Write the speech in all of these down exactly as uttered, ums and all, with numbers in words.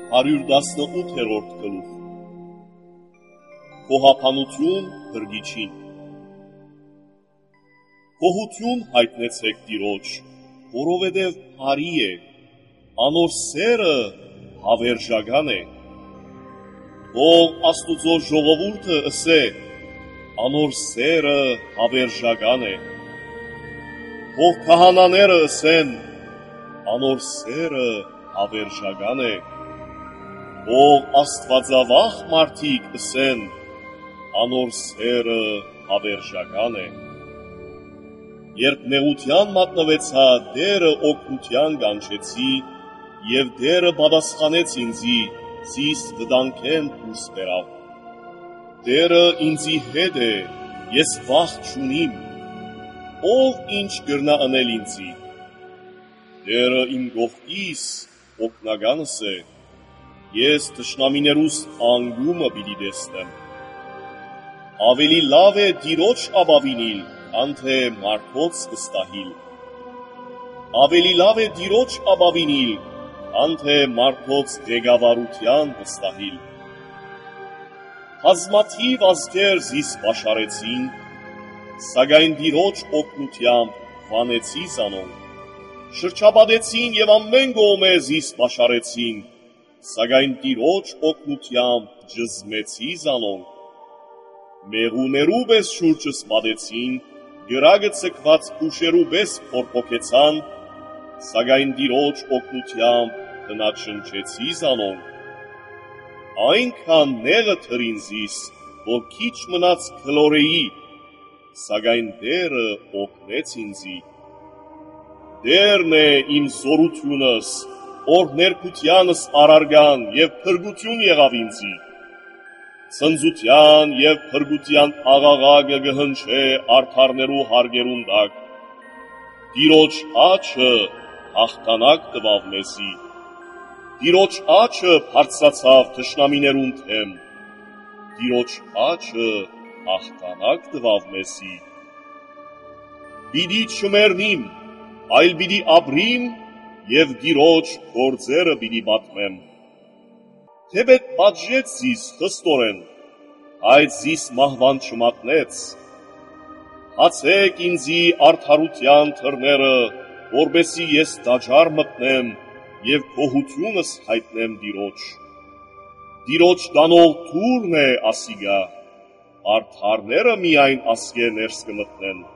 հարյուր տասնութերորդ գլուխ Խոհապանություն փրկիչին Խոհություն հայտնեցեք Տիրոջ, որովհետև բարի է, անոր սերը հավերժական է։ Ով Աստուծո ժողովուրդը ըսե, անոր սերը հավերժական է։ Ով քահանաները ըսեն, անոր սերը հավերժական է։ Ով Աստվածավախ մարդիկ ըսեն, անոր սերը հավերժական է։ Երբ նեղության մատնվեցա, դերը օգնության կանչեցի, և դերը պատասխանեց ինձի, զիս վտանգեն դուրս բերավ։ Դերը ինձի հետ է, ես վախ չունիմ, ով ինչ կրնա անել ինձի։ Դերը իմ կողքիս օգնականս է, ես թշնամիներուս անգումը պիտի տեսնեմ։ Ավելի լավ է Տիրոջ ապավինել, քան թե մարդոց վստահիլ։ Ավելի լավ է Տիրոջ ապավինել, քան թե մարդոց ղեկավարության վստահիլ։ Բազմաթիվ ազգեր զիս պաշարեցին, սակայն Տիրոջ օգնությամբ վանեցի զանոնք։ Շրջապատեցին և ամեն կողմէ զիս պաշարեցին, սակայն Տիրոջ օգնությամբ ջզմեցի զանոնք։ Մեղուներու պես շուրջս պատեցին, գրագը ցկված ուշերու պես փորփոքեցան, սակայն Տիրոջ օգնությամբ հնաչնչեցի զանոնք։ Այնքան նեղը թրին զիս, որ քիչ մնաց գլորեի, սակայն Տերը օգնեց ինձի։ Տերն է իմ զորութիւնս, որ ներքությանս առարգան և փրկություն եղավ ինձի։ Ցնծության և փրկության աղաղակը կհնչե արդարներու հարգերուն տակ։ Տիրոջ աջը հաղթանակ տվավ մեզի։ Տիրոջ աջը բարձրացավ թշնամիներուն դեմ։ Տիրոջ աջը հաղթանակ տվավ մեզի։ Պիտի չմեռնիմ, այլ պիտի ապրիմ և Տիրոջ գործերը պիտի պատմեմ։ Թեպետ պատժեց զիս խստորեն, բայց զիս մահվան չմատնեց։ Հացեք ինձի արդարության թռները, որպեսզի ես տաճար մտնեմ և գոհությունս հայտնեմ Տիրոջ։ Տիրոջ տանող թուրն է ասիկա, արդարները միայն ասկե ներս կմտնեն։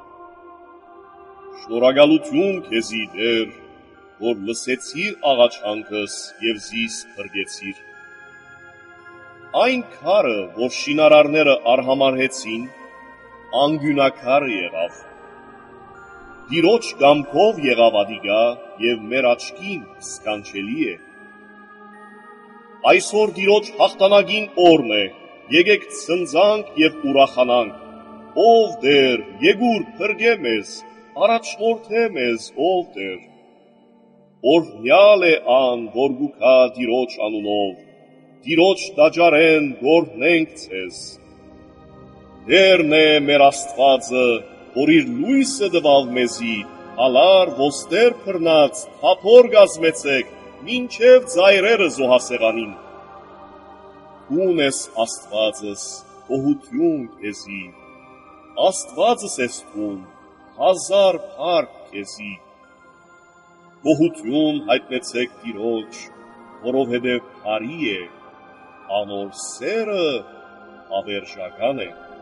Շնորհակալություն քեզի, Տեր, որ լսեցիր աղաչանքս և զիս փրկեցիր։ Այն քարը, որ շինարարները արհամարհեցին, անկյունակարը եղավ։ Տիրոջ կամքով եղավ ադիգա և մեր աչքին սքանչելի է։ Այսօր Տիրոջ հաղթանակին օրն է, եկեք ցնծանք և ուրախանանք։ Ով Տեր, եկուր փրկե մեզ, առաջնորդե մեզ, ով Տեր։ Օրհնյալ է ան, որ գուքա Տիրոջ անունով, Տիրոջ տաճարեն գոհրնենք ձեզ։ Տերն է մեր Աստվածը, որ իր լույսը տվավ մեզի, հալար ոստեր բռնած, թափոր կազմեցեք, մինչև ծայրերը զոհասեղանին։ Տուն ես Աստվածս, գոհություն քեզի, Աստվածս ես տուն, հազար փառք քեզի։ Գոհություն հայտնեցեք Տիրոջ, որովհետև բարի է, անոր սերը հավերժական է։